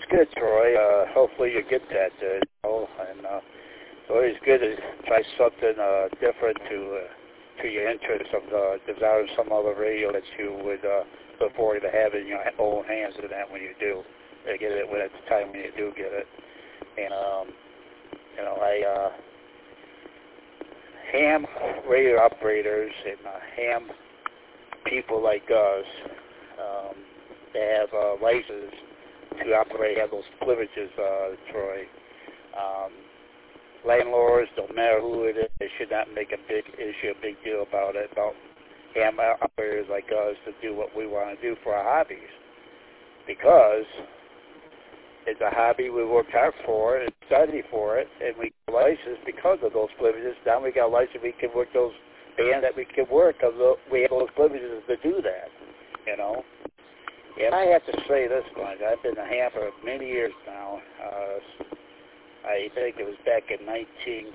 good, Troy. Hopefully you get that, and it's always good to try something different to your interest of desiring some other radio that you would look forward to having in your own hands and that when you do get it, when at the time when you do get it. And, ham radio operators and ham people like us that have licenses to operate, have those privileges, Troy. Landlords, don't matter who it is, they should not make a big issue, a big deal about it, about ham operators like us to do what we want to do for our hobbies. Because it's a hobby, we work hard for it, and study for it, and we get licensed because of those privileges. Now we got a license, we can work those bands that we can work, because we have those privileges to do that, you know. And I have to say this much, I've been a ham for many years now. I think it was back in 96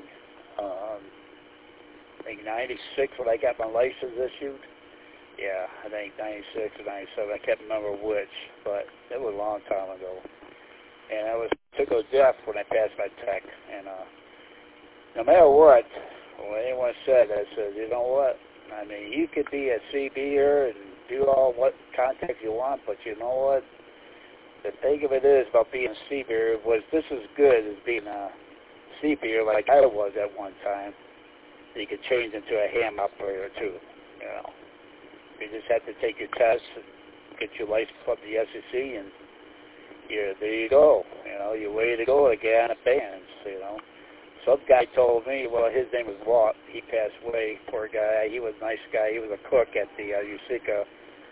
when I got my license issued. Yeah, I think 96 or 97, I can't remember which, but it was a long time ago. And I was took a death when I passed my tech. And no matter what, when anyone said, I said, you know what? I mean, you could be a CBer and do all what contacts you want, but you know what? The thing of it is about being a CBer was just as good as being a CBer like I was at one time. You could change into a ham operator too, you know. You just have to take your test and get your license from the SEC, and there you go. You know, you're ready to go again at bands, you know. Some guy told me, well, his name was Walt. He passed away, poor guy. He was a nice guy. He was a cook at the Usika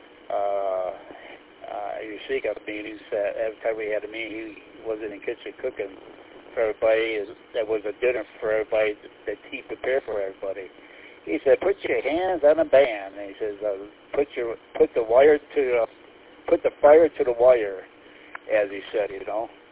meetings. Every time we had a meeting, he was in the kitchen cooking for everybody. That was a dinner for everybody that he prepared for everybody. He said, "Put your hands on the band." And he says, "Put the fire to the wire," as he said, you know.